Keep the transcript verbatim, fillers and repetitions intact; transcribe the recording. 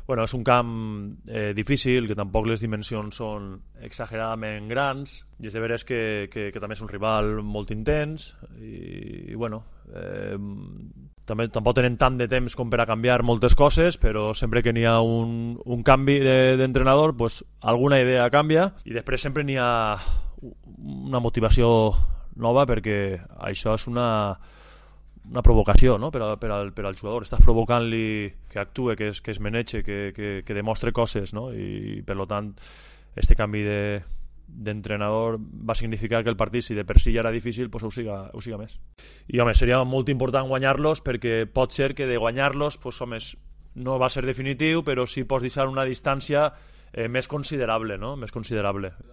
Bueno, és un camp eh, difícil, que tampoc les dimensions són exageradament grans, i és de veres que, que, que també és un rival molt intens, i, i bueno, eh, també tampoc tenen tant de temps com per a canviar moltes coses, però sempre que n'hi ha un, un canvi d'entrenador, pues, alguna idea canvia, i després sempre n'hi ha una motivació nova, perquè això és una... una provocació, no? per, a, per, al, per al jugador. Estàs provocant-li que actue, que es, que es maneje, que, que, que demostre coses, no? I per tant este canvi de, d'entrenador va significar que el partit, si de per si ja era difícil, pues ho siga, ho siga més. I home, seria molt important guanyar-los, perquè pot ser que de guanyar-los, pues, home, no va ser definitiu, però sí pots deixar una distància eh, més considerable, no? Més considerable.